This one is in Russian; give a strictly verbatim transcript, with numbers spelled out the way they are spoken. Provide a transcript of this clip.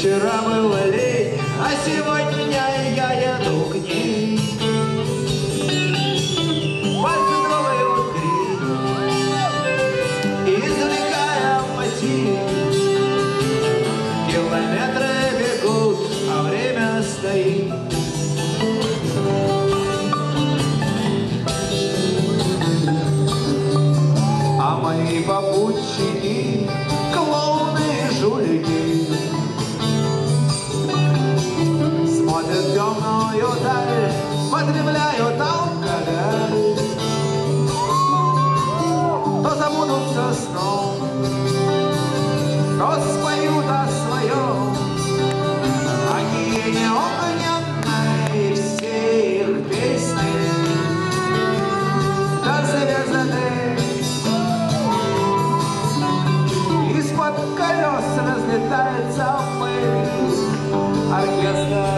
Вчера был лень, а сегодня я еду к ней. Пальцы трогают гриф, извлекая мотив. Километры бегут, а время стоит. А мои попутчики — клоуны и жулики, смотрят в темную даль, потребляют алкоголь. То забудутся сном, то споют о своем океане огненной, все их песни так завязаны. Из-под колес разлетается пыль, оркестр